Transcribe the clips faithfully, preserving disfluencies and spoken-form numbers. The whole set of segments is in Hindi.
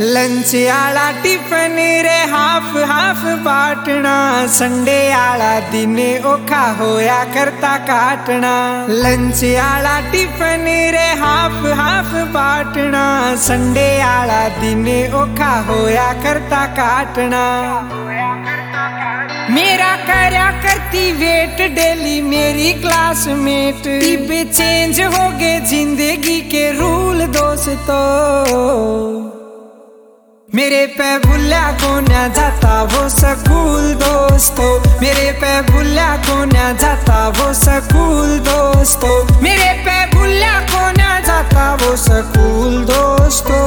लंच आला टिफिन रे हाफ हाफ बाटना, संडे आला दिन औखा होया करता काटना। लंच आला टिफिन रे हाफ हाफ बाटना, संडे आला दिन औखा होया करता काटना। मेरा करया करती वेट डेली मेरी क्लासमेट, टिब्बे चेंज हो गए जिंदगी के रूल दोस्तों। मेरे पे भूला को ना जाता वो स्कूल दोस्तों, मेरे पे भूला को ना जाता वो स्कूल दोस्तों, मेरे पे भूला को ना जाता वो स्कूल दोस्तों।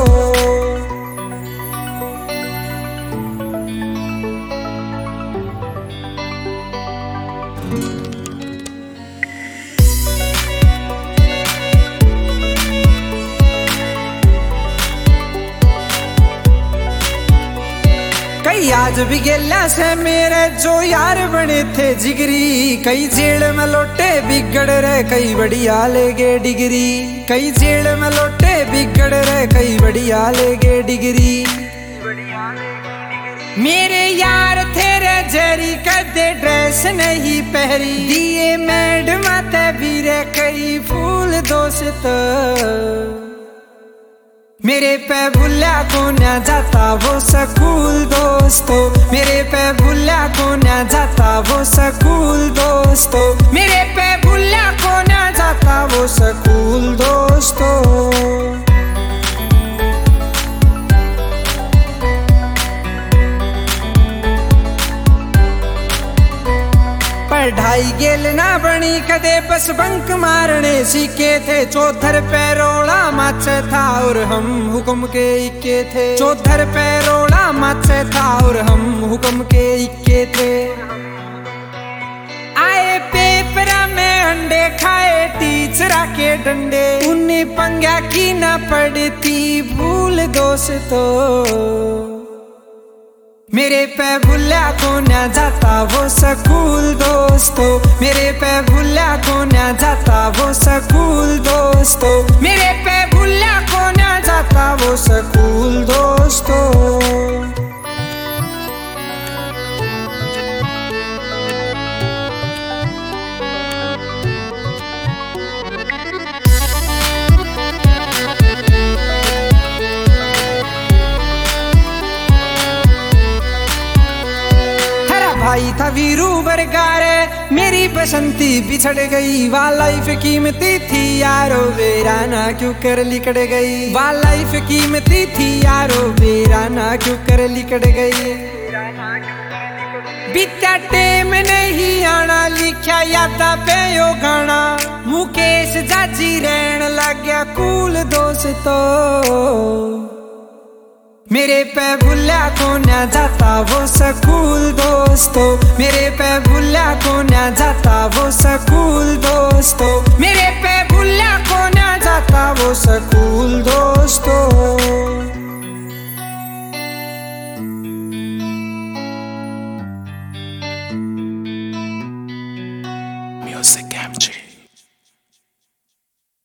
कई आज भी गेला से मेरे जो यार बने थे जिगरी, कई जेल में लौटे बिगड़ रहे कई बढ़िया ले गए डिग्री, कई जेल में लौटे बिगड़ रहे कई बढ़िया ले गए डिग्री। मेरे यार तेरे जरी कदे ड्रेस नहीं पहरी, दिए मैडम ते भी रे कई फूल दोस्त। मेरे पे भूला को ना जाता वो स्कूल दोस्तों, मेरे पे भूला को ना जाता वो स्कूल दोस्तों, मेरे पे भूला को ना जाता वो स्कूल दोस्तों। पढ़ाई गेल ना बनी कदे बस बंक मारने सीखे थे, चौधर पे रोड़ा मच था और हम हुक्म के इक्के थे, चौधर पे रोड़ा मच था और हम हुक्म के इक्के थे। आए पेपर में अंडे खाए टीचरा के डंडे, उन्हें पंगा की ना पड़ती भूल दोस्तों। मेरे पे भूला को ना जाता वो स्कूल दोस्तों, मेरे पे भूला को ना जाता वो स्कूल दोस्तों, मेरे पे भूला को ना जाता वो स्कूल दोस्तों। भाई था वीरू बरगारे मेरी बसंती बिछड़ गई, वाह लाइफ कीमती थी यारो वीराना क्यों कर लिकड़ गई, वाह लाइफ कीमती थी यारो वीराना क्यों कर लिकड़ गई। बीता टेम नहीं आना लिखा यादा पे यो गाना, मुकेश जाजी रहन लग गया कूल दोस्तों। मेरे पे भूला को ना जाता वो स्कूल दोस्तों, मेरे पे भूला को ना जाता वो स्कूल दोस्तों, मेरे पे भूला को ना जाता वो स्कूल दोस्तों।